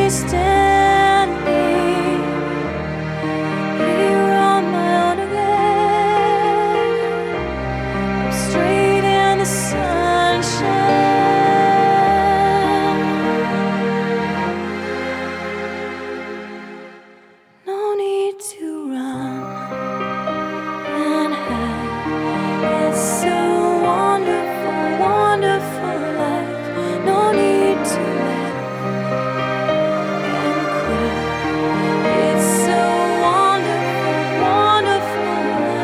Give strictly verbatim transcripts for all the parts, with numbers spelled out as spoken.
me standing here on my own again. I'm straight in the sunshine. No need to run and hide. It's so wonderful, wonderful life. No need to laugh and cry. It's so wonderful, wonderful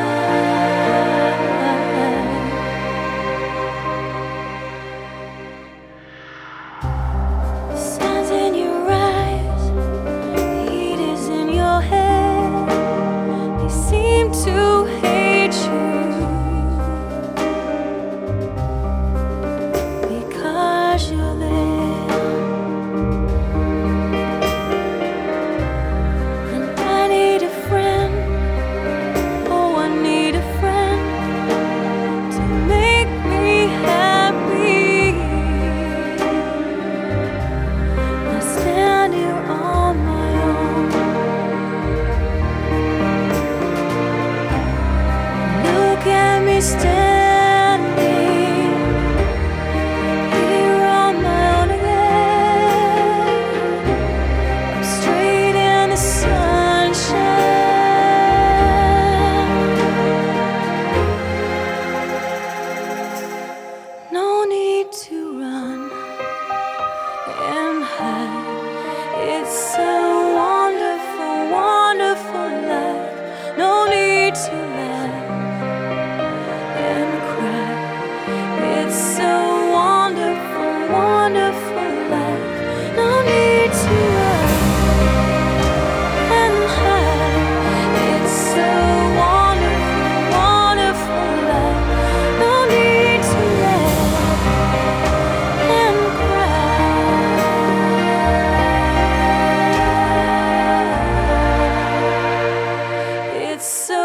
life. The sun's in your eyes, the heat is in your head. They seem to hate you because you're there. And I need a friend, oh, I need a friend to make me happy. I stand here on my own. Look at me standing here on my own again. I'm straight in the sunshine. No need to run and hide. It's so wonderful, wonderful life. No need to laugh and cry. It's so wonderful, wonderful life. No need to run and hide. It's so wonderful, wonderful life. No need to laugh and cry. It's so